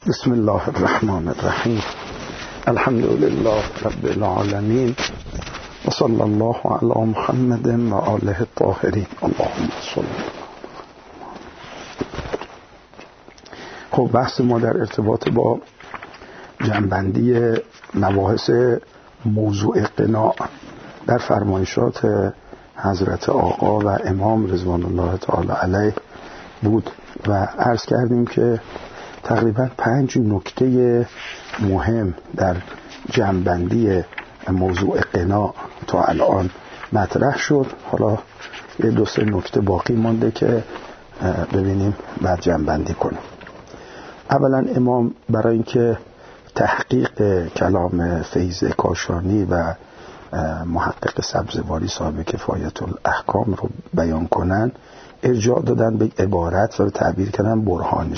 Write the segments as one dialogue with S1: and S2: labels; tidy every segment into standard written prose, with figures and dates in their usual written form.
S1: بسم الله الرحمن الرحیم. الحمد لله رب العالمین و صلی الله علی محمد و آله الطاهرین. اللهم صل. خب بحث ما در ارتباط با جمع‌بندی مباحث موضوع قناع در فرمایشات حضرت آقا و امام رضوان الله تعالی علیه بود و عرض کردیم که تقریبا 5 نکته مهم در جمع‌بندی موضوع قناع تا الان مطرح شد. حالا یه 2-3 نکته باقی مانده که ببینیم بعد جمع‌بندی کنیم. اولا امام برای اینکه تحقیق کلام فیض کاشانی و محقق سبزواری صاحب کفایت الاحکام رو بیان کنن ارجاع دادن به عبارت و تعبیر کردن برهان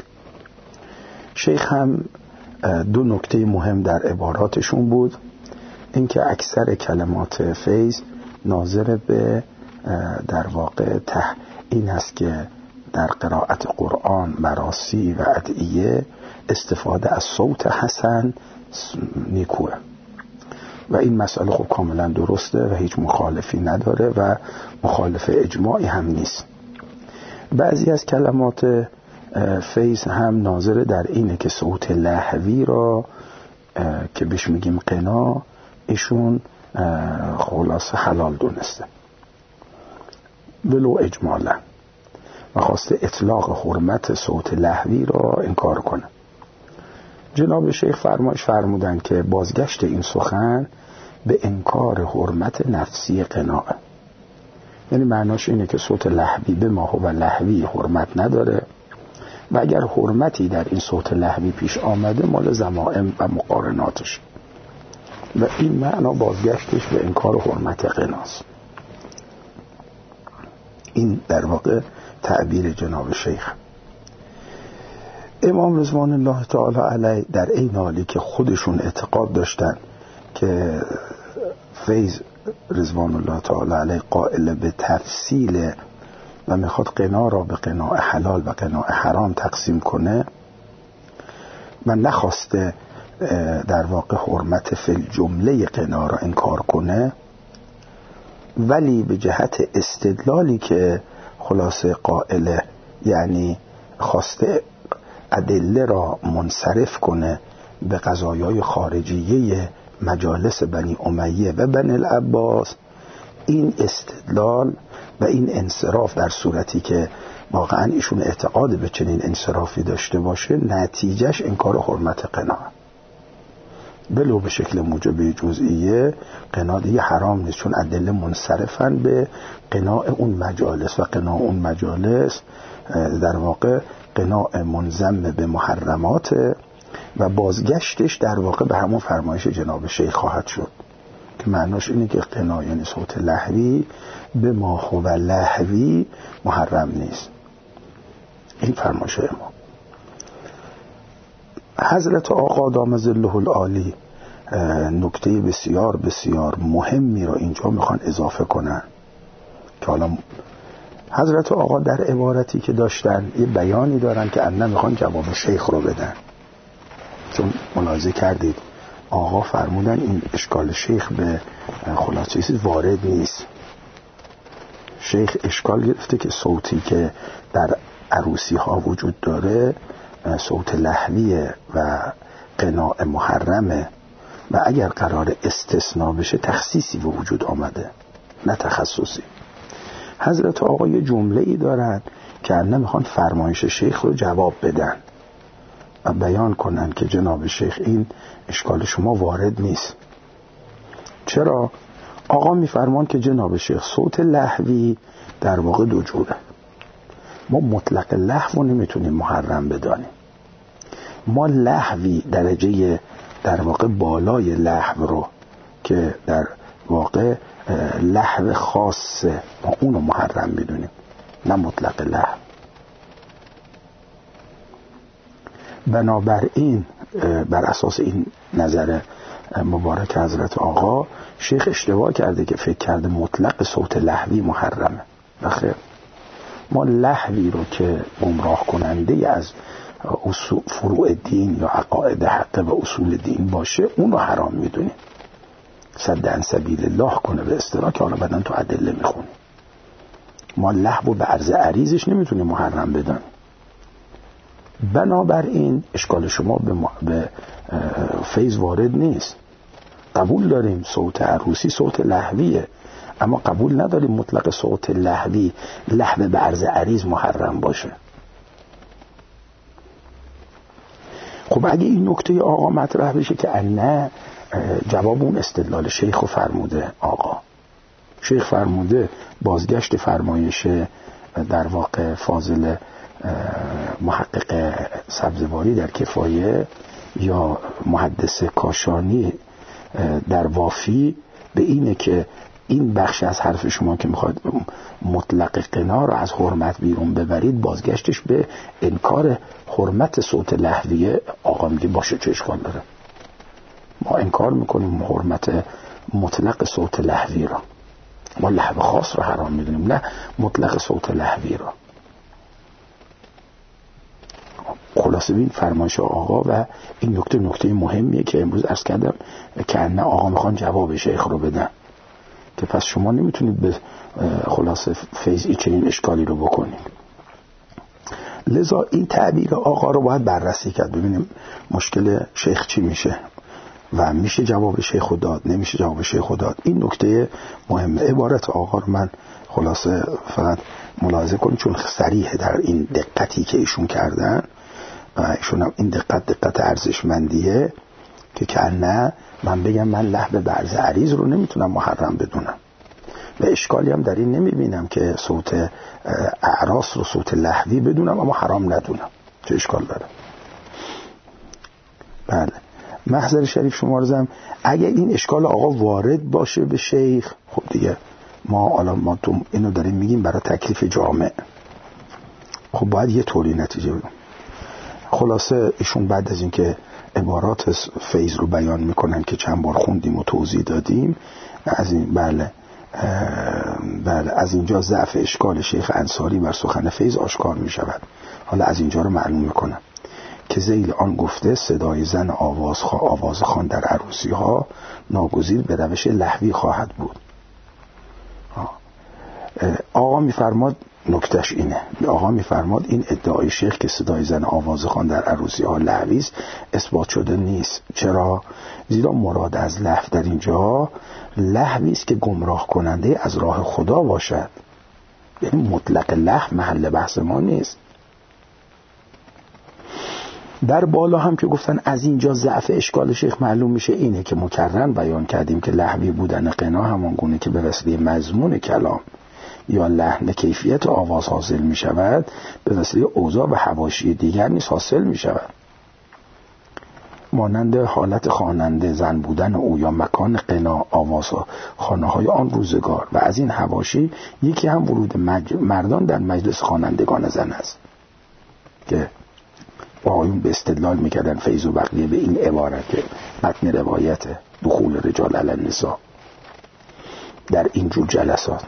S1: شیخ هم 2 نکته مهم در عباراتشون بود. اینکه اکثر کلمات فیض ناظر به در واقع این هست که در قرائت قرآن مراسی و ادعیه استفاده از صوت حسن نیکوه و این مسئله خب کاملا درسته و هیچ مخالفی نداره و مخالف اجماعی هم نیست. بعضی از کلمات فیض هم ناظر در اینه که صوت لهوی را که بهش میگیم قنا ایشون خلاص حلال دونسته ولو اجمالا و خواسته اطلاق حرمت صوت لهوی را انکار کنه. جناب شیخ فرمودن که بازگشت این سخن به انکار حرمت نفسی قناعه، یعنی معناش اینه که صوت لهوی به ما و لهوی حرمت نداره و اگر حرمتی در این صوت لهوی پیش آمده مال ضمائم و مقارناتش و این معنا بازگشتش به انکار حرمت قناست. این در واقع تعبیر جناب شیخ. امام رضوان الله تعالی علیه در این حالی که خودشون اعتقاد داشتن که فیض رضوان الله تعالی علیه قائل به تفصیل و میخواد قنا را به قناع حلال و قناع حرام تقسیم کنه و نخواسته در واقع حرمت فی جمله قنا را انکار کنه، ولی به جهت استدلالی که خلاصه قائله، یعنی خواسته ادله را منصرف کنه به قضایای خارجیه مجالس بنی امیه و بنی العباس، این استدلال و این انصراف در صورتی که واقعا ایشون اعتقاد به چنین انصرافی داشته باشه نتیجهش انکار حرمت قناع بلو به شکل موجبه جزئیه قناع دیگه حرام نیست، چون ادله منصرفن به قناع اون مجالس و قناع اون مجالس در واقع قناع منضم به محرمات و بازگشتش در واقع به همون فرمایش جناب شیخ خواهد شد که معناش اینه که قناع یعنی صوت لهوی به ما هو لهوی محرم نیست. این فرمایش ما. حضرت آقا دام ظله العالی نکته بسیار بسیار مهمی را اینجا میخوان اضافه کنن که حالا حضرت آقا در عبارتی که داشتن یه بیانی دارن که اصلا میخوان جواب شیخ رو بدن، چون ملاحظه کردید آقا فرمودن این اشکال شیخ به خلاصه چیزی وارد نیست. شیخ اشکال گرفته که صوتی که در عروسی ها وجود داره صوت لهویه و قناع محرمه و اگر قرار استثناء بشه تخصیصی به وجود آمده نه تخصصی. حضرت آقا یه جمله ای دارن که نمیخوان فرمایش شیخ رو جواب بدن و بیان کنن که جناب شیخ این اشکال شما وارد نیست. چرا؟ آقا میفرمان که جناب شیخ صوت لهوی در واقع 2 جوره. ما مطلق لهو رو نمیتونیم محرم بدانیم. ما لهوی درجه در واقع بالای لهو رو که در واقع لهو خاصه ما اونو محرم بدونیم، نه مطلق لهو. بنابراین بر اساس این نظر مبارک حضرت آقا شیخ اشتباه کرده که فکر کرده مطلق صوت لهوی محرمه. بخیر، ما لهوی رو که گمراه کننده از فروع دین یا عقاید حق و اصول دین باشه اون رو حرام میدونیم. صد عن سبیل الله کنه به اصطلاح که حالا بعدن تو ادله میخونیم. ما لهو و به عرض عریضش نمیتونیم محرم بدن. بنابراین اشکال شما به فیض وارد نیست. قبول داریم صوت عروسی صوت لهویه، اما قبول نداریم مطلق صوت لهوی لهو به عرض عریض محرم باشه. خب اگه این نکته آقا مطرح بشه که نه، جواب اون استدلال شیخ فرموده. آقا شیخ فرموده بازگشت فرمایش در واقع فاضل محقق سبزواری در کفایه یا محدث کاشانی در وافی به اینه که این بخش از حرف شما که میخواد مطلق قنا رو از حرمت بیرون ببرید بازگشتش به انکار حرمت صوت لهویه. آقا میگه باشه چه اشکال داره، ما انکار میکنیم حرمت مطلق صوت لهوی را، ما لهو خاص رو حرام میدونیم، نه مطلق صوت لهوی را. خلاصه بین فرمایش آقا و این نکته مهمیه که امروز عرض کردم که نه آقا میخوان جواب شیخ رو بدن که پس شما نمیتونید به خلاصه فیض چنین اشکالی رو بکنید. لذا این تعبیر آقا رو باید بررسی کرد ببینیم مشکل شیخ چی میشه و میشه جواب شیخ داد، نمیشه جواب شیخ داد. این نکته مهمه. عبارت آقا رو من خلاصه فقط ملاحظه کنید چون صریح در این دقتی که ایشون کردن و ایشون هم این دقت ارزشمندیه که نه من بگم من لهو به عرض عریض رو نمیتونم محرم بدونم و اشکالی هم در این نمیبینم که صوت اعراس رو صوت لهوی بدونم اما حرام ندونم. چه اشکال داره؟ بله محضر شریف شمارزم اگه این اشکال آقا وارد باشه به شیخ، خب دیگه ما تو اینو داریم میگیم برای تکلیف جامع، خب باید یه طوری نتیجه بدیم. خلاصه ایشون بعد از اینکه عبارات فیض رو بیان میکنن که چند بار خوندیم و توضیح دادیم از این بله از اینجا ضعف اشکال شیخ انصاری بر سخن فیض آشکار میشود. حالا از اینجا رو معلوم میکنم که ذیل آن گفته صدای زن آواز خوان در عروسی ها ناگزیر به روش لهوی خواهد بود. آقا میفرماد نکتش اینه، آقا میفرماد این ادعای شیخ که صدای زن آواز خوان در عروسی ها لهوی است اثبات شده نیست. چرا؟ زیرا مراد از لهو در اینجا لهوی است که گمراه کننده از راه خدا باشد، یعنی مطلق لهو محل بحث ما نیست. در بالا هم که گفتن از اینجا ضعف اشکال شیخ معلوم میشه اینه که مکرر بیان کردیم که لهوی بودن قنا همان گونه که به وسیله مضمون کلام یا لحن کیفیت آواز حاصل می شود به وسیله اوضاع و حواشی دیگر نیز حاصل می شود، مانند حالت خواننده زن بودن او یا مکان قنا آواز خانه های آن روزگار و از این حواشی یکی هم ورود مردان در مجلس خوانندگان زن است که آقایون به استدلال میکردن فیض و بقیه به این عبارت که متن روایت دخول رجال علی النساء در اینجور جلسات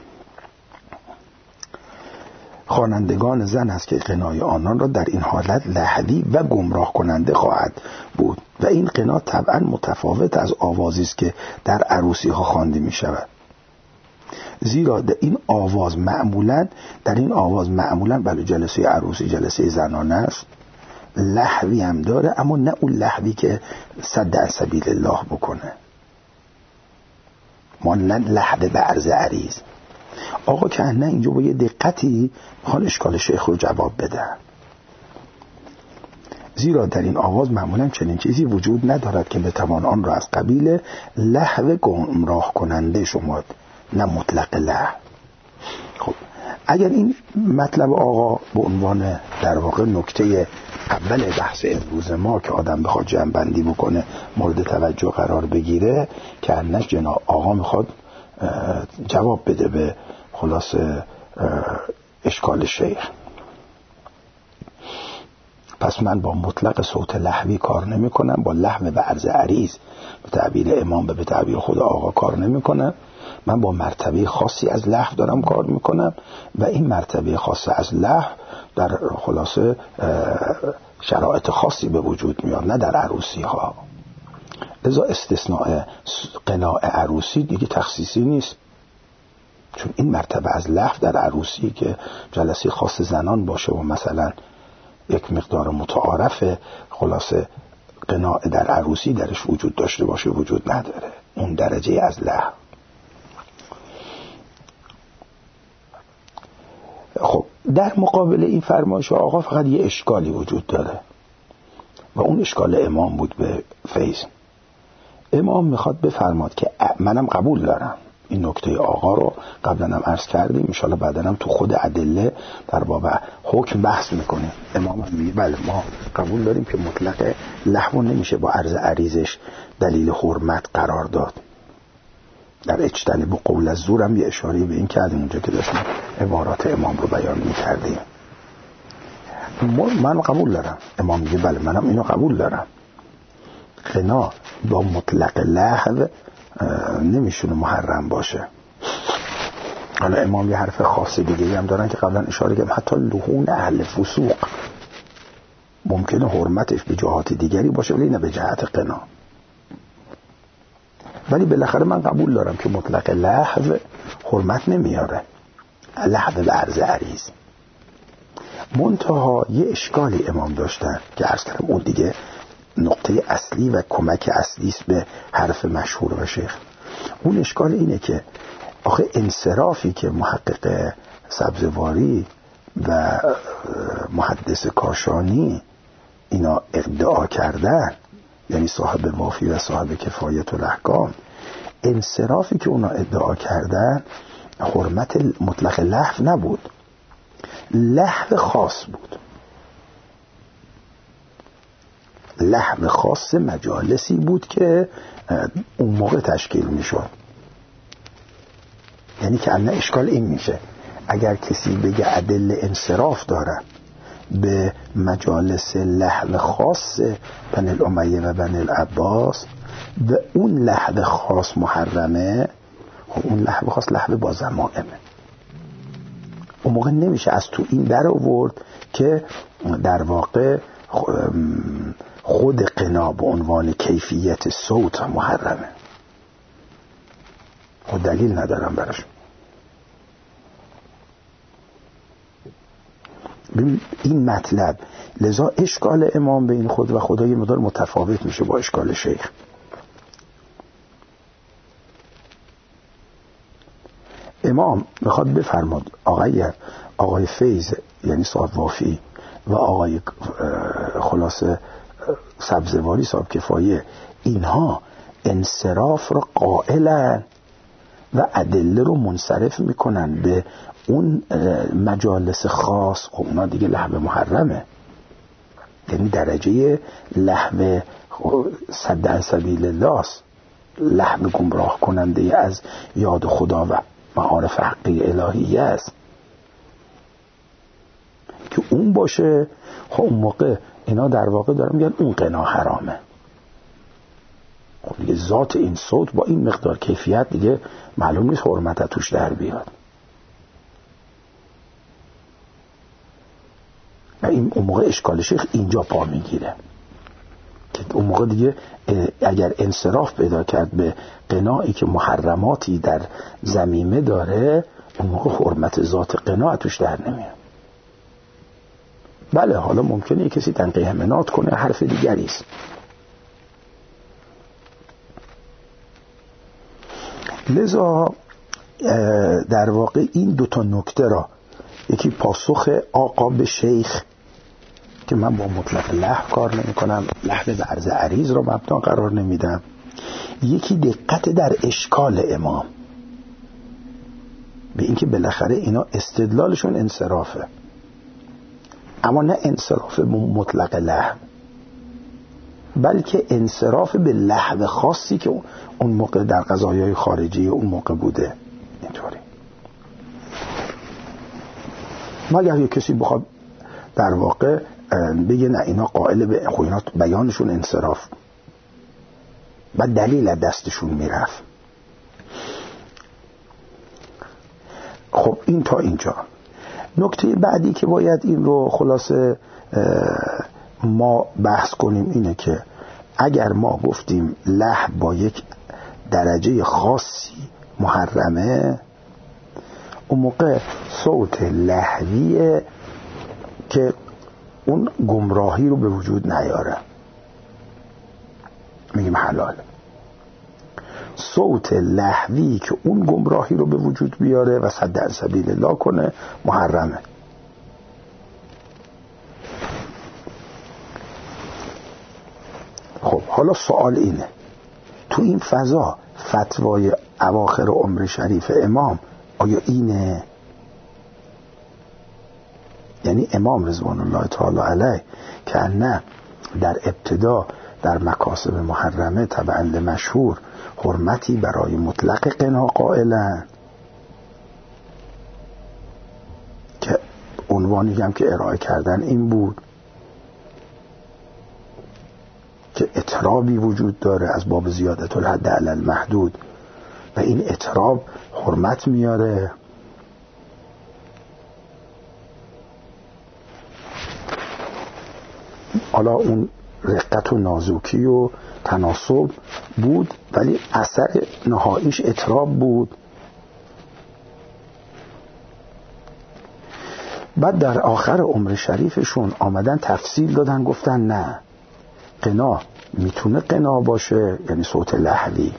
S1: خوانندگان زن است که قنای آنان را در این حالت لهوی و گمراه کننده خواهد بود و این قنا طبعا متفاوت از آوازی است که در عروسی ها خوانده می شود، زیرا در این آواز معمولا برای جلسه عروسی جلسه زنانه است، لهوی هم داره اما نه اون لهوی که صد عن سبیل الله بکنه، ما نه لهو به عرض عریض. آقا که نه اینجا با یه دقتی میخوان اشکال شیخ رو جواب بدن، زیرا در این آواز معمولا چنین چیزی وجود ندارد که بتوان آن را از قبیل لهو گمراه کننده شمرد، نه مطلق لهو. خب اگر این مطلب آقا به عنوان در واقع نکته اول بحث امروز ما که آدم بخواد جمع‌بندی بکنه مورد توجه قرار بگیره که انش جناب آقا میخواد جواب بده به خلاصه اشکال شیخ، پس من با مطلق صوت لهوی کار نمی کنم، با لهو به عرض عریض به تعبیر امام به تعبیر خود آقا کار نمی کنم، من با مرتبه خاصی از لهو دارم کار میکنم و این مرتبه خاص از لهو در خلاصه شرایط خاصی به وجود میاد، نه در عروسی ها. لذا استثناء قناع عروسی دیگه تخصیصی نیست، چون این مرتبه از لحو در عروسی که جلسه خاص زنان باشه و مثلا یک مقدار متعارف خلاصه قناع در عروسی درش وجود داشته باشه وجود نداره، اون درجه از لحو. خب در مقابل این فرمایش آقا فقط یه اشکالی وجود داره و اون اشکال امام بود به فیض. امام میخواد بفرماد که منم قبول دارم این نکته آقا رو، قبلا هم عرض کردیم، انشاءالله بعدا هم تو خود ادله در باب حکم بحث میکنیم. امام هم میگه بله ما قبول داریم که مطلق لحو نمیشه با عرض عریضش دلیل حرمت قرار داد. در اجتنبوا قول الزور هم یه اشاره به این کردیم اونجا که داشتیم عبارات امام رو بیان میکردیم. من قبول دارم. امام میگه بله منم اینو قبول دارم، قنا با مطلق لحو نمیشونه محرم باشه. حالا امام یه حرف خاص دیگه هم دارن که قبلا اشاره کردم، حتی لحون اهل فسوق ممکنه حرمتش به جهات دیگری باشه ولی نه به جهت قنا. ولی بالاخره من قبول دارم که مطلق لحو حرمت نمیاره، لحو به عرض عریض. منتها یه اشکالی امام داشتن که عرض کردم اون دیگه نقطه اصلی و کمک اصلی است به حرف مشهور و شیخ. اون اشکال اینه که آخه انصرافی که محقق سبزواری و محدث کاشانی اینا ادعا کردن، یعنی صاحب وافی و صاحب کفایت الاحکام، انصرافی که اونا ادعا کردن حرمت مطلق لحو نبود، لحو خاص بود. لحو خاص مجالسی بود که اون موقع تشکیل میشد. یعنی که الان اشکال این میشه اگر کسی بگه ادله انصراف داره به مجالس لحو خاص بنی الامیه و بنی العباس و اون لحو خاص محرمه، خب اون لحو خاص لحو با ضمائمه. اون موقع نمیشه از تو این در آورد که در واقع خود قنا به عنوان کیفیت صوت محرمه. خود دلیل ندارم براش. این مطلب لذا اشکال امام به این خود و خدای مدار متفاوت میشه با اشکال شیخ. امام میخواد بفرماد آقای فیض یعنی صاحب وافی و آقای خلاصه سبزواری صاحب کفایه، اینها انصراف رو قائلن و ادله رو منصرف میکنن به اون مجالس خاص. خب اونا دیگه لحو محرمه، یعنی درجه لحو صد عن سبیل الله است، لحو گمراه کننده از یاد خدا و معارف حقی الهیه است که اون باشه. خب اون موقع اینا در واقع دارن میگن اون قنا حرامه. خب دیگه ذات این صوت با این مقدار کیفیت دیگه معلوم نیست حرمت توش در بیاد. و این اون موقع اشکال شیخ اینجا پا میگیره که اون موقع دیگه اگر انصراف پیدا کرد به قناعی که محرماتی در ضمیمه داره، اون موقع حرمت ذات قناع توش در نمیاد. بله حالا ممکنه کسی تنقیه منات کنه، حرف دیگری است. لذا در واقع این دوتا نکته را، یکی پاسخ آقا به شیخ که من با مطلق لحو کار نمی کنم، لحو به عرض عریض را مبنا قرار نمیدم، یکی دقت در اشکال امام به اینکه بالاخره اینا استدلالشون انصرافه، اما نه انصراف مطلق لحو، بلکه انصراف به لحو خاصی که اون موقع در قضایای خارجی اون موقع بوده. اینطوری مگر یک کسی بخواد در واقع بگه نه اینا قائل به اینا بیانشون انصراف و دلیل از دستشون میرفت. خب این تا اینجا. نکته بعدی که باید این رو خلاصه ما بحث کنیم اینه که اگر ما گفتیم لحو با یک درجه خاصی محرمه، اون موقع صوت لحویه که اون گمراهی رو به وجود نیاره، میگیم حلال. صوت لحوی که اون گمراهی رو به وجود بیاره و صد در سبیل الله کنه محرمه. خب حالا سوال اینه، تو این فضا فتوای اواخر عمر شریف امام آیا اینه؟ یعنی امام رضوان الله تعالی علیه که نه در ابتدا در مکاسب محرمه طبعا مشهور حرمتی برای مطلق قنا قائلن، که عنوانی هم که ارائه کردن این بود که اطرابی وجود داره از باب زیادت الحد علی المحدود و این اطراب حرمت میاره. حالا اون رقت و نازکی و تناسب بود ولی اثر نهاییش اطراب بود. بعد در آخر عمر شریفشون آمدن تفصیل دادن، گفتن نه، قنا میتونه قنا باشه، یعنی صوت لحوی،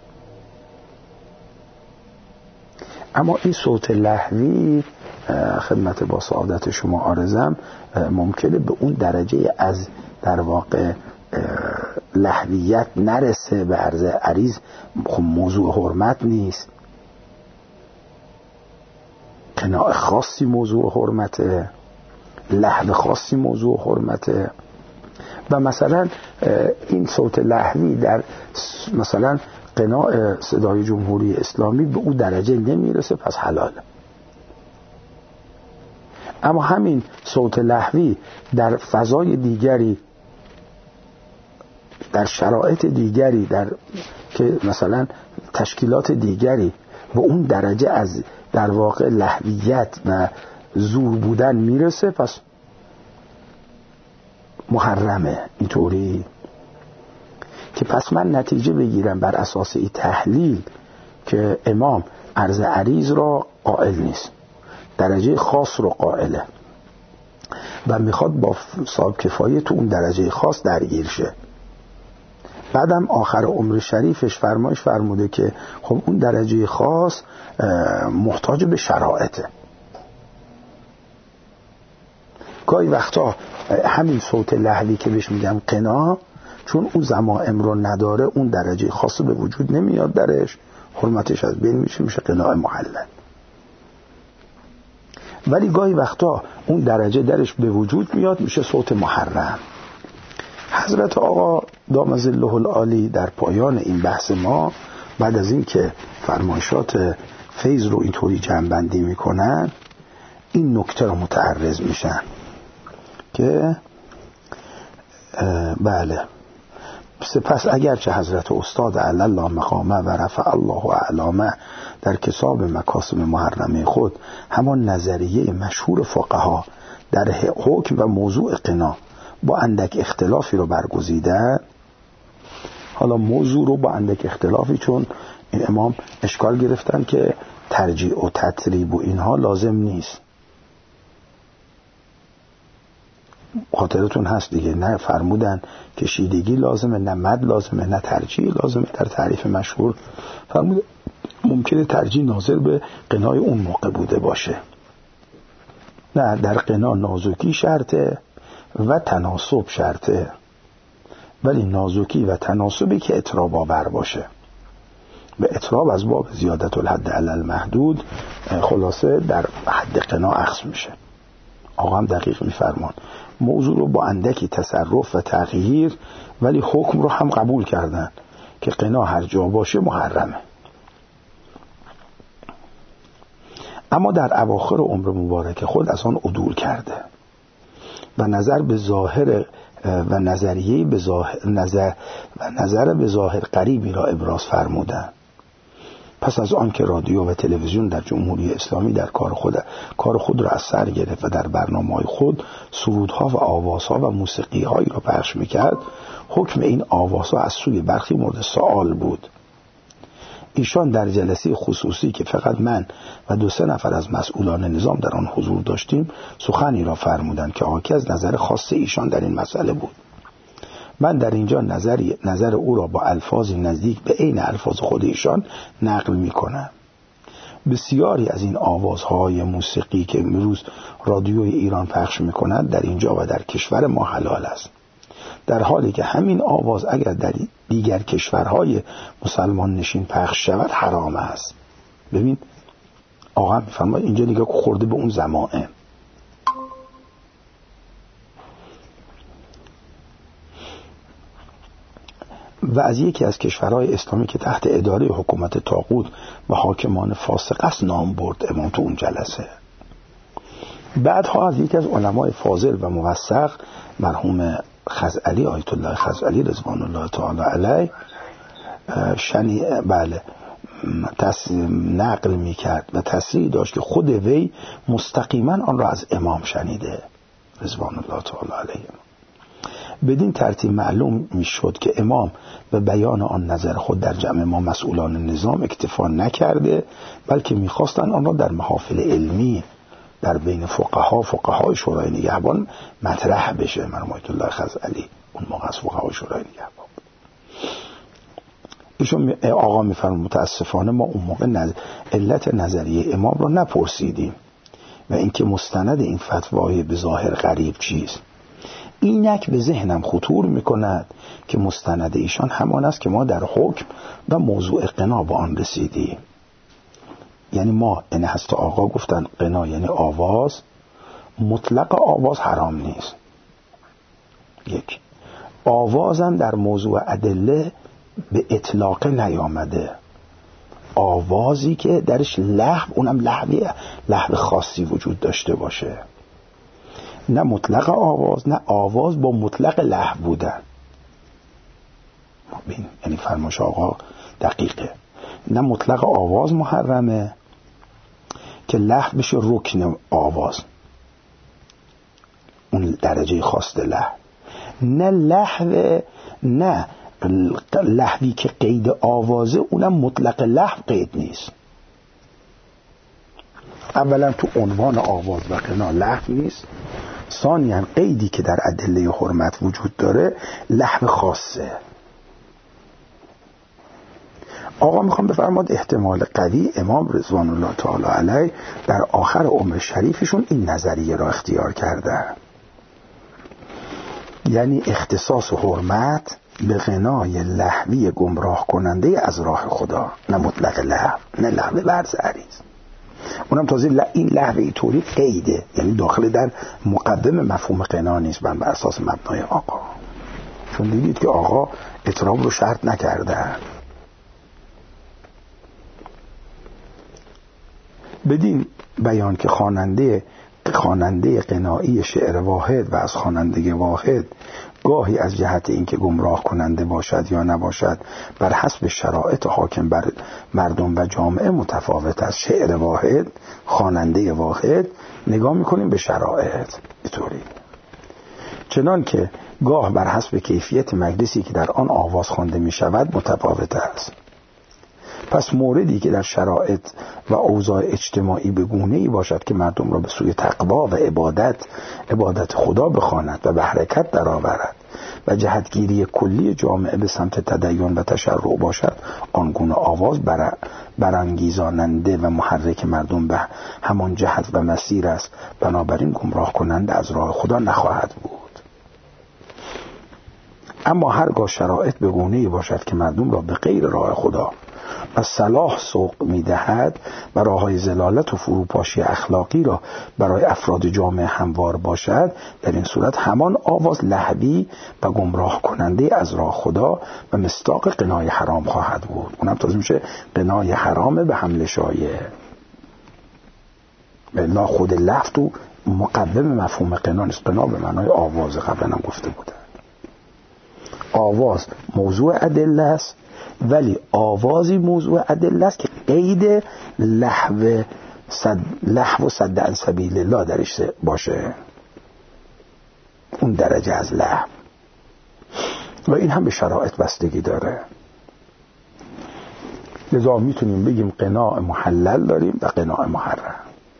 S1: اما این صوت لحوی خدمت با سعادت شما عارضم ممکنه به اون درجه از در واقع لحویت نرسه، به عرض عریض خب موضوع حرمت نیست، قناع خاصی موضوع حرمته، لحو خاصی موضوع حرمته. و مثلا این صوت لحوی در مثلا قناع صدای جمهوری اسلامی به اون درجه نمیرسه، پس حلاله. اما همین صوت لحوی در فضای دیگری، در شرایط دیگری، که مثلا تشکیلات دیگری به اون درجه از در واقع لحویت و زور بودن میرسه، پس محرمه. اینطوری که پس من نتیجه بگیرم بر اساس این تحلیل که امام عرض عریض را قائل نیست، درجه خاص رو قائله و میخواد با صاحب کفایه تو اون درجه خاص درگیر شه. بعدم آخر عمر شریفش فرمایش فرموده که خب اون درجه خاص محتاج به شرایطه. گاهی وقتا همین صوت لحوی که بهش میگم قنا، چون اون ضمائم رو نداره اون درجه خاص به وجود نمیاد درش، حرمتش از بین میشه قناع محلل. ولی گاهی وقتا اون درجه درش به وجود میاد، میشه صوت محرم. حضرت آقا دام ظله العالی در پایان این بحث ما بعد از این که فرمایشات فیض رو اینطوری جمع‌بندی میکنن، این نکته رو متعرض میشن که بله، سپس اگرچه حضرت استاد علی الله مقامه و رفع الله اعلامه در کتاب مکاسب محرمه خود همان نظریه مشهور فقها در حکم و موضوع قنا با اندک اختلافی رو برگزیدن. حالا موضوع رو با اندک اختلافی، چون این امام اشکال گرفتن که ترجیع و تطریب و اینها لازم نیست. خاطرتون هست دیگه، نه فرمودن که شیدگی لازمه، نه مد لازمه، نه ترجیع لازمه. در تعریف مشهور فرمود ممکنه ترجیع ناظر به قنای اون موقع بوده باشه. نه، در قنا نازکی شرطه و تناسب شرطه، ولی نازکی و تناسبی که اطراب آور باشه. به اطراب از باب زیادت الحد علی المحدود خلاصه در حد قنا اخذ میشه. آقا هم دقیق میفرمان موضوع رو با اندکی تصرف و تغییر، ولی حکم رو هم قبول کردن که قنا هر جا باشه محرمه. اما در اواخر عمر مبارک خود از آن عدول کرده و نظر به ظاهر و نظریه به ظاهر قریبی را ابراز فرمودند پس از آن که رادیو و تلویزیون در جمهوری اسلامی در کار خود را از سر گرفت و در برنامه‌های خود سرودها و آوازها و موسیقی‌هایی را پخش می‌کرد، حکم این آوازها از سوی برخی مورد سؤال بود. ایشان در جلسه خصوصی که فقط من و 2-3 نفر از مسئولان نظام در آن حضور داشتیم سخنی را فرمودند که حاکی از نظر خاص ایشان در این مسئله بود. من در اینجا نظر او را با الفاظی نزدیک به عین الفاظ خود ایشان نقل می کنم. بسیاری از این آوازهای موسیقی که امروز رادیوی ایران پخش می کند در اینجا و در کشور ما حلال است، در حالی که همین آواز اگر در دیگر کشورهای مسلمان نشین پخش شود حرام است. ببین آقا میفرماید اینجا نگاه خورده به اون زمانه. و از یکی از کشورهای اسلامی که تحت اداره حکومت طاغوت و حاکمان فاسق است نام برد امام تو اون جلسه. بعدها از یکی از علمای فاضل و موثق مرحوم خزعلی آیت الله خزعلی رضوان الله تعالی علیه نقل میکرد و تصریح داشت که خود وی مستقیما آن را از امام شنیده رضوان الله تعالی علیه. بدین ترتیب معلوم میشد که امام به بیان آن نظر خود در جمع ما مسئولان نظام اکتفا نکرده، بلکه میخواستند آن را در محافل علمی در بین فقهای شورای نگهبان مطرح بشه. مرحوم آیت الله خزعلی اون موقع از فقهای شورای نگهبان بود. ایشون آقا میفرماید متاسفانه ما اون موقع علت نظریه امام را نپرسیدیم و اینکه مستند این فتوای به ظاهر غریب چیست. اینک به ذهنم خطور میکند که مستند ایشان همان است که ما در حکم و موضوع قنا به آن رسیدیم. یعنی ما این هست آقا گفتن قنا یعنی آواز، مطلق آواز حرام نیست. یک آوازم در موضوع ادله به اطلاق نیامده، آوازی که درش لحو، اونم لحو خاصی وجود داشته باشه، نه مطلق آواز نه آواز با مطلق لحو بودن. یعنی فرمایش آقا دقیقه، نه مطلق آواز محرمه که لحو بشه رکن آواز، اون درجه خاص لحو، نه لحوی که قید آوازه اونم مطلق لحو قید نیست. اولا تو عنوان آواز و قنا لحو نیست، ثانیاً قیدی که در ادله حرمت وجود داره لحو خاصه. آقا میخوام بفرماد احتمال قوی امام رضوان الله تعالی علیه در آخر عمر شریفشون این نظریه را اختیار کردن، یعنی اختصاص حرمت به غنای لحوی گمراه کننده از راه خدا، نه مطلق لحو، نه لحو برز عریض. اونم تازه این لحوه طوری قیده، یعنی داخل در مقدم مفهوم قنا نیست بر اساس مبنای آقا، چون دیدید که آقا اطراب رو شرط نکردن. بدین بیان که خواننده قنایی شعر واحد و از خواننده واحد گاهی از جهت اینکه گمراه کننده باشد یا نباشد بر حسب شرایط حاکم بر مردم و جامعه متفاوت است. شعر واحد، خواننده واحد، نگاه میکنیم به شرایط اینطوری، چنان که گاه بر حسب کیفیت مجلسی که در آن آواز خوانده می شود متفاوت است. پس موردی که در شرایط و اوضاع اجتماعی به گونه‌ای باشد که مردم را به سوی تقوا و عبادت خدا بخواند و به حرکت درآورد و جهتگیری کلی جامعه به سمت تدین و تشرع باشد، آنگونه آواز برانگیزاننده و محرک مردم به همان جهت و مسیر است، بنابراین گمراه کننده از راه خدا نخواهد بود. اما هرگاه شرایط به گونه‌ای باشد که مردم را به غیر راه خدا و صلاح سوق می‌دهد و راه‌های زلالت و فروپاشی اخلاقی را برای افراد جامعه هموار باشد، در این صورت همان آواز لحوی و گمراه کننده از راه خدا و مصداق قنای حرام خواهد بود. اونم تازه میشه قنای حرام به حمل شایع. بلا خود لفظ و مقدم مفهوم قنا نیست، قنا به معنای آواز قبلا هم گفته بودن. آواز موضوع ادله است، ولی آوازی موضوع ادله است که قید لهو و صد عن سبیل الله درش باشه، اون درجه از لهو، و این هم به شرایط بستگی داره. لذا میتونیم بگیم قناع محلل داریم و قناع محرم.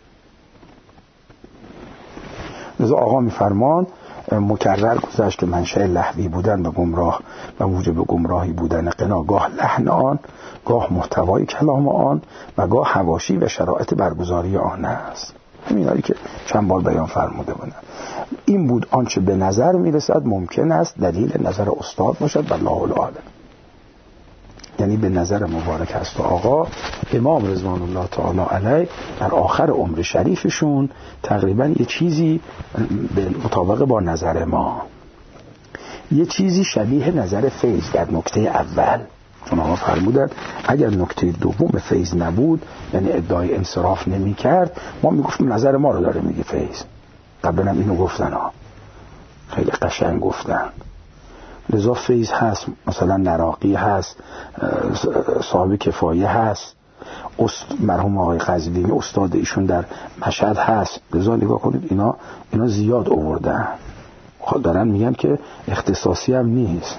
S1: لذا آقا میفرمان مکرر گذشت که منشأ لهوی بودن و گمراه و موجب گمراهی بودن قناع گاه لحن آن، گاه محتوای کلام آن و گاه حواشی و شرایط برگزاری آن است. همینایی که چند بار بیان فرموده بودن. این بود آنچه به نظر میرسد ممکن است دلیل نظر استاد باشد والله اعلم. یعنی به نظر مبارک است آقا امام رضوان الله تعالی علیه در آخر عمر شریفشون تقریبا یه چیزی به مطابق با نظر ما، یه چیزی شبیه نظر فیض در نکته اول، چون آقا فرمودن اگر نکته دوم فیض نبود، یعنی ادعای انصراف نمی کرد، ما می گفتیم نظر ما رو داره میگه فیض. قبلا اینو گفتن ها، خیلی قشنگ گفتن. لذا فیض هست، مثلا نراقی هست، صاحب کفایه هست، مرحوم آقای قزوینی استاد ایشون در مشهد هست. لذا نگاه کنید اینا زیاد آوردن، خود دارن میگن که اختصاصی هم نیست.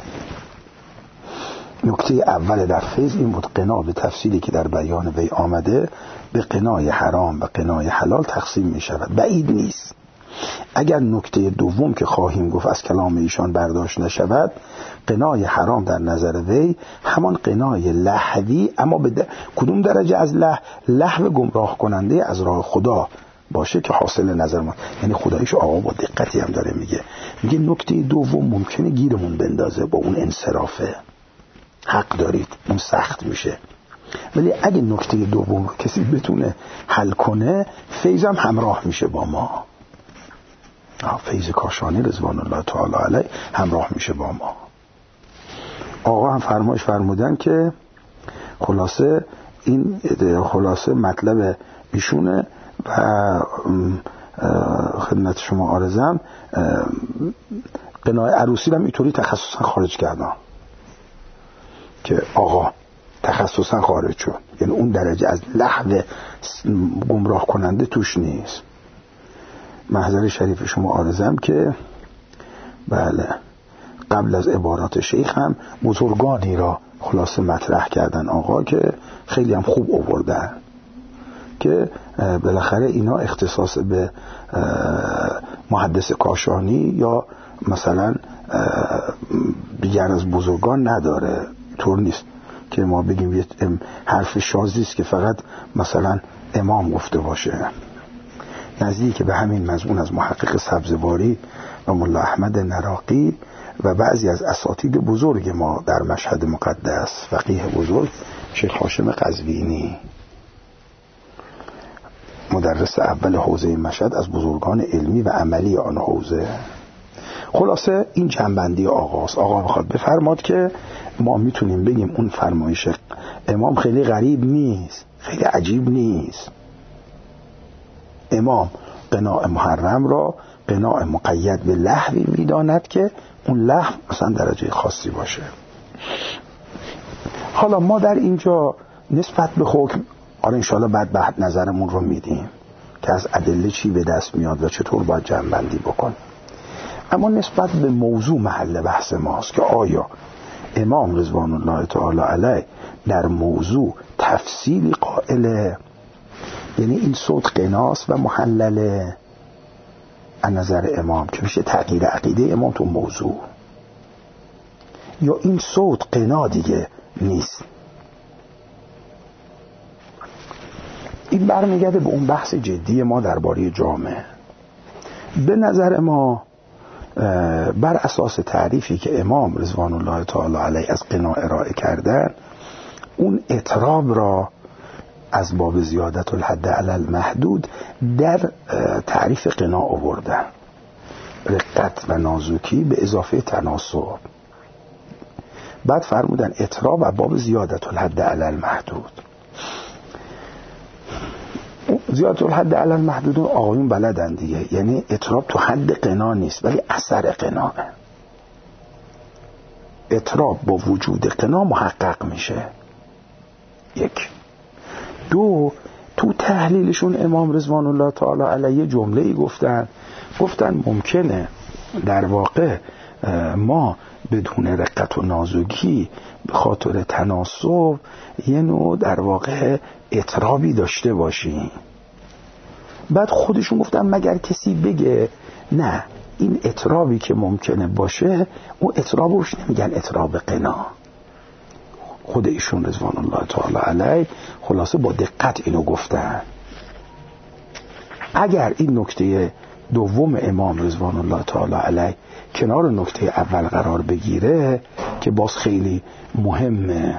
S1: نکته اول در فیض این بود قناع به تفصیلی که در بیان وی آمده به قناع حرام و قناع حلال تقسیم می شود. بعید نیست اگر نکته دوم که خواهیم گفت از کلام ایشان برداشت نشود، قناع حرام در نظر وی همان قناع لهوی، اما به کدوم درجه از لهو گمراه کننده از راه خدا باشه که حاصل نظر ما. یعنی خدایش آقا با دقتی هم داره میگه نکته دوم ممکنه گیرمون بندازه با اون انصرافه، حق دارید، اون سخت میشه، ولی اگه نکته دوم رو کسی بتونه حل کنه فیض هم همراه میشه با ما. فیض کاشانی رضوان الله تعالی علیه همراه میشه با ما. آقا هم فرمودن که خلاصه مطلب ایشونه و خدمت شما عرضم قناع عروسی هم اینطوری تخصصا خارج کردن که آقا تخصصا خارج شد، یعنی اون درجه از لهو گمراه کننده توش نیست. محضر شریف شما عرضم که بله قبل از عبارات شیخ هم بزرگانی را خلاصه مطرح کردن آقا که خیلی هم خوب آوردن که بالاخره اینا اختصاص به محدث کاشانی یا مثلا دیگر از بزرگان نداره. طور نیست که ما بگیم یه حرف شاذی است که فقط مثلا امام گفته باشه. نزدیک به همین مضمون از محقق سبزواری و ملا احمد نراقی و بعضی از اساتید بزرگ ما در مشهد مقدس، فقیه بزرگ شیخ هاشم قزوینی مدرس اول حوزه مشهد از بزرگان علمی و عملی آن حوزه. خلاصه این جنبندی آقاست. آقا بخواد بفرماد که ما میتونیم بگیم اون فرمایش امام خیلی غریب نیست، خیلی عجیب نیست. امام قناع محرم را قناع مقید به لهوی میداند که اون لهو مثلا درجه خاصی باشه. حالا ما در اینجا نسبت به حکم انشاءالله بعد نظرمون رو میدیم که از ادله چی به دست میاد و چطور باید جمع‌بندی بکن. اما نسبت به موضوع محل بحث ماست که آیا امام رضوان الله تعالی علیه در موضوع تفصیلی قائله، یعنی این صوت قناس و محلله از نظر امام که میشه تغییر عقیده امام تو موضوع، یا این صوت قنا دیگه نیست. این برمیگرده به اون بحث جدی ما درباره جامعه. به نظر ما بر اساس تعریفی که امام رضوان الله تعالی علیه از قنا ارائه کردن، اون اطراب را از باب زیادت الحد علی المحدود در تعریف قنا آوردن، رقت و نازکی به اضافه تناسب. بعد فرمودن اطراب از باب زیادت الحد علی المحدود. زیادت الحد علی المحدود آقایون بلدن دیگه، یعنی اطراب تو حد قنا نیست ولی اثر قناه. اطراب با وجود قنا محقق میشه. یک. دو، تو تحلیلشون امام رضوان الله تعالی علیه جمله‌ای گفتن ممکنه در واقع ما بدون رقت و نازکی به خاطر تناسب یه نوع در واقع اطرابی داشته باشیم. بعد خودشون گفتن مگر کسی بگه نه این اطرابی که ممکنه باشه اون اطراب روش نمیگن اطراب قنا. خود ایشون رضوان الله تعالی علیه خلاصه با دقت اینو گفتن. اگر این نکته دوم امام رضوان الله تعالی علیه کنار نکته اول قرار بگیره که باز خیلی مهمه،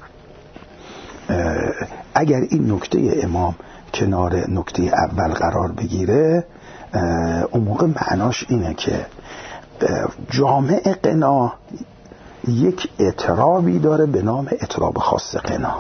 S1: اگر این نکته امام کنار نکته اول قرار بگیره اون موقع معناش اینه که جامع قنا یک اطرابی داره به نام اطراب خاص قنا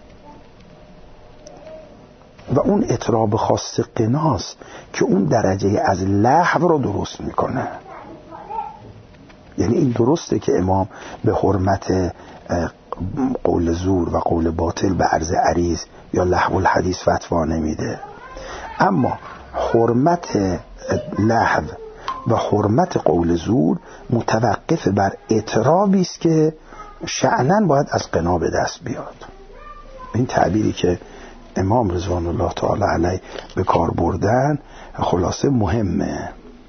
S1: و اون اطراب خاص قناست که اون درجه از لهو رو درست میکنه. یعنی این درسته که امام به حرمت قول زور و قول باطل به عرض عریض یا لهو الحدیث فتوا نمیده، اما حرمت لهو و حرمت قول زور متوقف بر اطرابی است که شأناً باید از قنا به دست بیاد. این تعبیری که امام رضوان الله تعالی علیه به کار بردن خلاصه مهمه.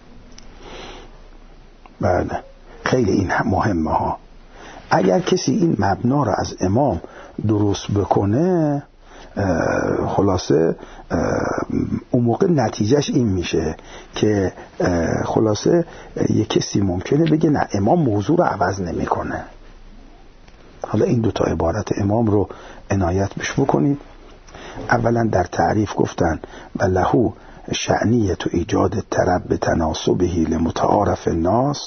S1: بله خیلی این مهمه ها. اگر کسی این مبنا را از امام درست بکنه خلاصه اون موقع نتیجهش این میشه که خلاصه یک کسی ممکنه بگه نه امام موضوع رو عوض نمیکنه. حالا این دوتا عبارت امام رو عنایت بش بکنید. اولا در تعریف گفتن و لهو شأنیت و ایجاد طرب به تناسبه لمتعارف الناس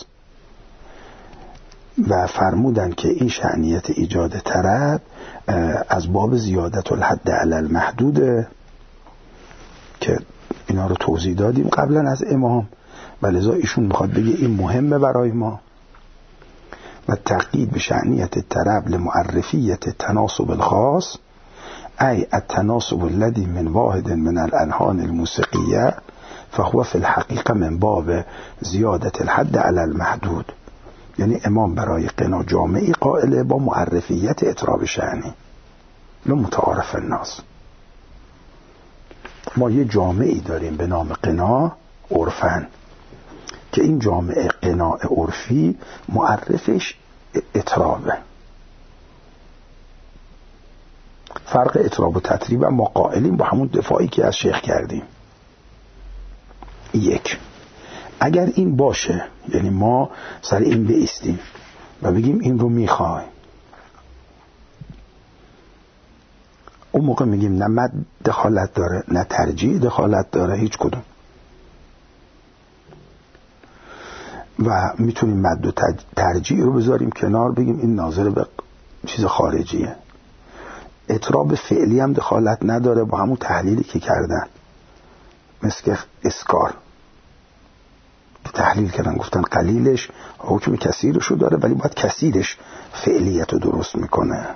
S1: و فرمودن که این شأنیت ایجاد طرب از باب زیادت الحد علی المحدوده که اینا رو توضیح دادیم قبلا از امام و لذا ایشون میخواد بگه این مهمه برای ما. و تقیید به شأنیت طرب لمعرفیت تناسب الخاص ای التناسب الذي من واحد من الالحان الموسیقیه فهو فی الحقیقه من باب زیادت الحد علی المحدود. یعنی امام برای قنا جامعی قائله با معرفیت اطراب شأنی لمتعارف الناس. ما یه جامعی داریم به نام قنا عرفن که این جامعه قناع عرفی معرفش اطرابه. فرق اطراب و تطریب ما قائلیم با همون دفاعی که از شیخ کردیم. یک، اگر این باشه یعنی ما سر این بایستیم و بگیم این رو میخوای، اون موقع میگیم نه مد دخالت داره نه ترجیح دخالت داره، هیچ کدوم. و میتونیم مد و ترجیح رو بذاریم کنار، بگیم این ناظر به چیز خارجیه. اطراب فعلی هم دخالت نداره با همون تحلیلی که کردن، مثل اسکار که تحلیل کردن گفتن قلیلش حکم کثیرشو داره ولی باید کثیرش فعلیت رو درست میکنه.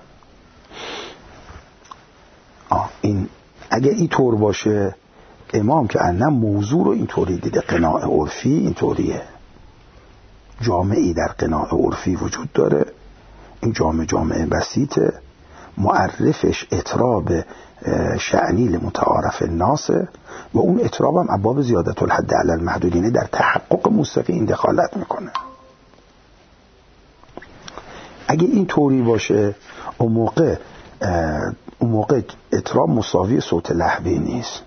S1: این اگه این طور باشه امام که اصلا موضوع رو اینطوری دیده، قناع عرفی اینطوریه، جامعی در قناع عرفی وجود داره، این جامعه بسیطه، معرفش اطراب شأنی لمتعارف الناس و اون اطراب هم ابواب زیادت الحد علی المحدودینه در تحقق موسیقی این دخالت میکنه. اگه این طوری باشه اون موقع اطراب مساوی صوت لحوی نیست.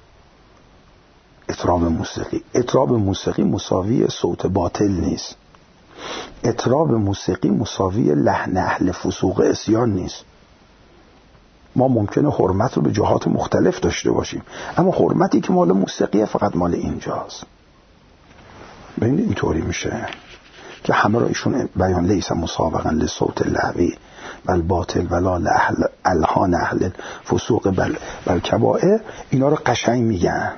S1: اطراب موسیقی مساوی صوت باطل نیست. اطراب موسیقی مساوی لحن اهل فسوق عصیان نیست. ما ممکنه حرمت رو به جهات مختلف داشته باشیم اما حرمتی که مال موسیقیه فقط مال اینجاست. ببینید اینطوری میشه که همه را ایشون بیان لیس مسابقا لصوت اللهوی بل باطل ولا الحان اهل فسوق بل کبائر، اینا رو قشنگ میگن.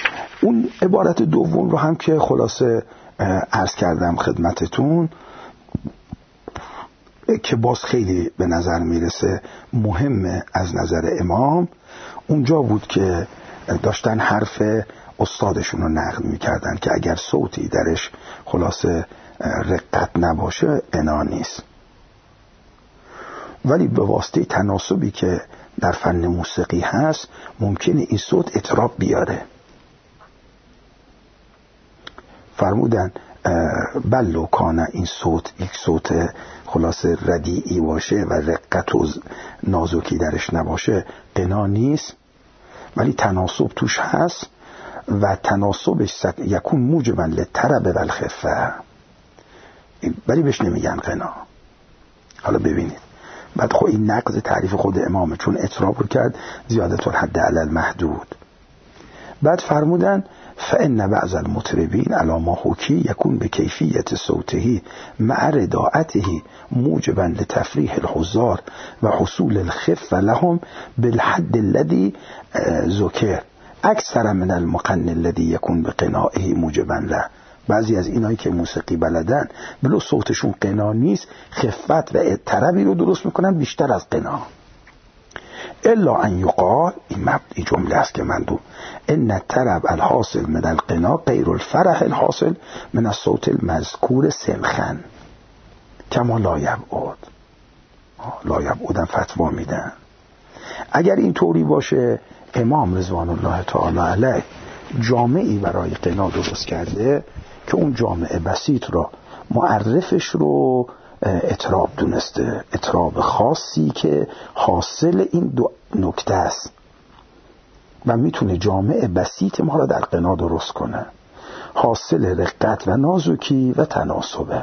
S1: اون عبارت دوم رو هم که خلاصه عرض کردم خدمتتون، که باز خیلی به نظر میرسه مهمه از نظر امام، اونجا بود که داشتن حرف استادشون رو نقل میکردن که اگر صوتی درش خلاصه رقت نباشه غنا نیست، ولی به واسطه تناسبی که در فن موسیقی هست ممکنه این صوت اطراب بیاره. فرمودن بلو کانه این صوت یک صوت خلاصه ردیعی باشه و رقت و نازکی درش نباشه غنا نیست، ولی تناسب توش هست و تناسبش یکون موجبا للطرب و الخفه، ولی بهش نمیگن غنا. حالا ببینید بعد خب این نقض تعریف خود امامه، چون اطراب رو کرد زیادت الحد علی المحدود. بعد فرمودن فإن بعض المطربین علی ما حکی یکون به کیفیت صوته مع رداعته موجبا لتفریح الحضار و حصول الخفه لهم بالحد الذي ذکر اکثر من المقن الذي یکون به قناعه موجبا له. بعضی از اینایی که موسیقی بلدن بلو صوتشون قنا نیست، خفت و اضطرابی رو درست میکنن بیشتر از قنا. الا ان یقال، این جمله است که مندوب، ان الطرب الحاصل من القنا غیر الفرح الحاصل من الصوت المذکور سنخن کما لا یبعد. لا یبعدن فتوا میدن. اگر این طوری باشه امام رضوان الله تعالی علیه جامعی برای قنا درست کرده که اون جامعه بسیط را معرفش رو اطراب دونسته، اطراب خاصی که حاصل این دو نکته است و میتونه جامعه بسیط ما را در قنا درست کنه، حاصل رقت و نازکی و تناسبه.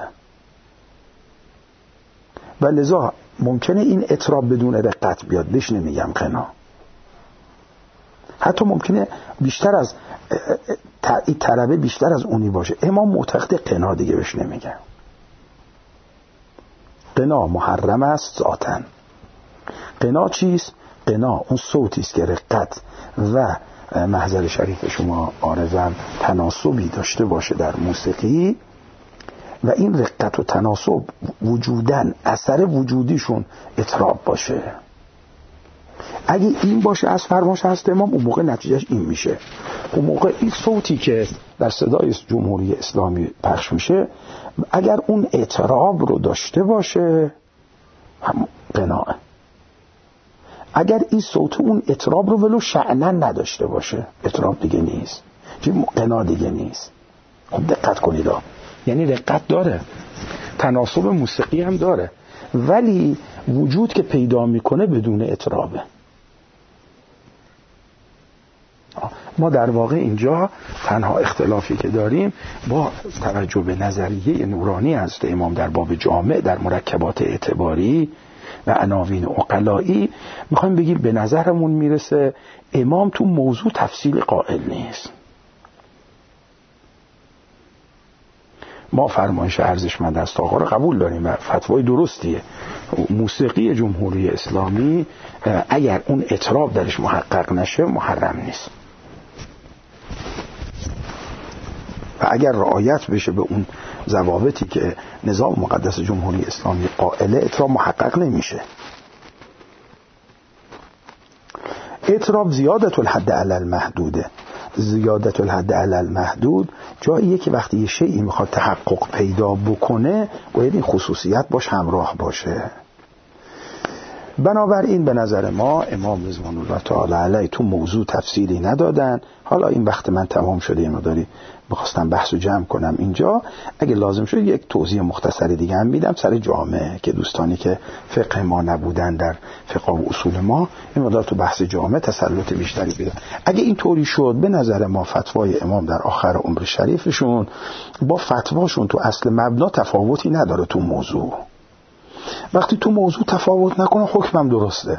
S1: و لذا ممکنه این اطراب بدون رقت بیاد، بهش نمیگم قنا. حتی ممکنه بیشتر از این طربه بیشتر از اونی باشه. امام معتقد قنا دیگه بهش نمیگم. قنا محرم است ذاتاً. قنا چیست؟ قنا اون صوتی است که رقت و محضر شریف شما عارضاً تناسبی داشته باشه در موسیقی و این رقت و تناسب وجوداً اثر وجودیشون اطراب باشه. اگه این باشه از فرماش هست امام، اون موقع نتیجهش این میشه. اون موقع این صوتی که در صدای جمهوری اسلامی پخش میشه اگر اون اطراب رو داشته باشه هم قناعه. اگر این صوت اون اطراب رو ولو شأنن نداشته باشه، اطراب دیگه نیست، قنا دیگه نیست. خب دقت کنید، یعنی رقت داره، تناسب موسیقی هم داره، ولی وجود که پیدا میکنه بدون اطرابه. ما در واقع اینجا تنها اختلافی که داریم با توجه به نظریه نورانی حضرت امام در باب جامع در مرکبات اعتباری و عناوین عقلایی میخوایم بگیم به نظرمون میرسه امام تو موضوع تفصیل قائل نیست. ما فرمایش ارزشمند است آقا رو قبول داریم و فتوای درستیه. موسیقی جمهوری اسلامی اگر اون اطراب درش محقق نشه محرم نیست و اگر رعایت بشه به اون ضوابطی که نظام مقدس جمهوری اسلامی قائله اطراب محقق نمیشه. اطراب زیادت الحد علی المحدوده. زیادت الحد علی المحدود جاییه که وقتی یه شیئی میخواد تحقق پیدا بکنه باید این خصوصیت باش همراه باشه. بنابراین به نظر ما امام رضوان الله تعالی علیه تو موضوع تفصیلی ندادن. حالا این وقت من تمام شده، مقداری بخواستم بحثو جمع کنم اینجا، اگه لازم شد یک توضیح مختصری دیگه هم میدم سر جامعه که دوستانی که فقه ما نبودن در فقه و اصول ما این مقدار تو بحث جامعه تسلط بیشتری بدن. اگه این طوری شد به نظر ما فتوای امام در آخر عمر شریفشون با فتواشون تو اصل مبنا تفاوتی نداره تو موضوع. وقتی تو موضوع تفاوت نکنه حکمم درسته.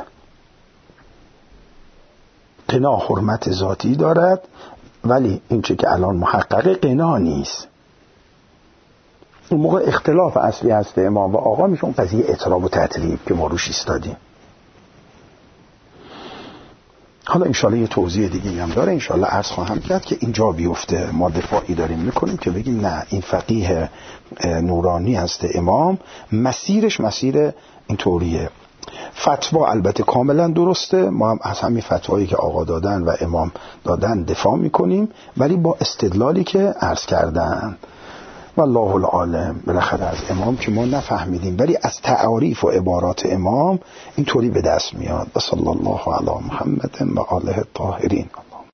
S1: قنا حرمت ذاتی دارد ولی این چه که الان محقق قنا نیست. اون موقع اختلاف اصلی هست امام و آقا میشه اون قضیه اطراب و تطریب که ما روش ایستادیم. حالا انشالله یه توضیح دیگه هم داره، انشالله عرض خواهم کرد که اینجا بیفته ما دفاعی داریم میکنیم که بگیم نه این فقیه نورانی هست امام، مسیرش مسیر اینطوریه. فتوا البته کاملا درسته، ما هم از همین فتوایی که آقا دادن و امام دادن دفاع میکنیم، ولی با استدلالی که عرض کردن. والله العالم. بالاخره از امام که ما نفهمیدیم، ولی از تعاریف و عبارات امام اینطوری به دست میاد. صلی الله علی محمد و آله الطاهرین.